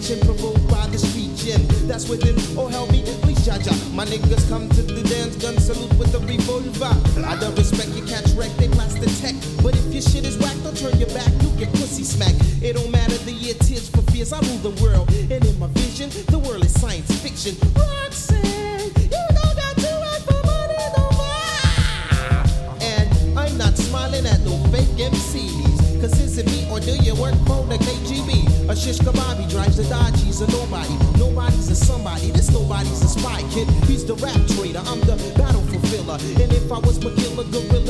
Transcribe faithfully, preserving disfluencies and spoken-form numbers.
tension provoked by the street gin that's within. Oh, help me, please, Jaja. My niggas come to the dance, gun salute with a revolver. I don't respect you, catch wreck, they plastic tech. But if your shit is whack, don't turn your back, you get pussy smack. It don't matter the year, tears for fears, I rule the world. And in my vision, the world is science fiction. Roxanne, you know that to work for money, no more. And I'm not smiling at no fake M Cs. Cause is it me or do you work for the K G B? A shish kababi drives the Dodgies a nobody. Nobody's a somebody, this nobody's a spy kid. He's the rap trader, I'm the battle fulfiller. And if I was McGill, a gorilla,